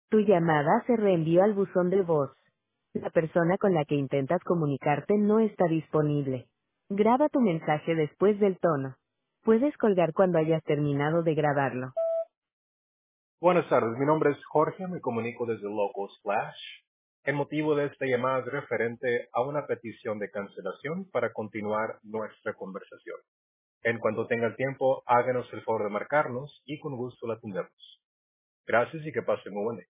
Tu llamada se reenvió al buzón de voz. La persona con la que intentas comunicarte no está disponible. Graba tu mensaje después del tono. Puedes colgar cuando hayas terminado de grabarlo. Buenas tardes, mi nombre es Jorge, me comunico desde Local Splash. El motivo de esta llamada es referente a una petición de cancelación para continuar nuestra conversación. En cuanto tenga el tiempo, háganos el favor de marcarnos y con gusto la atendemos. Gracias y que pasen muy buen día.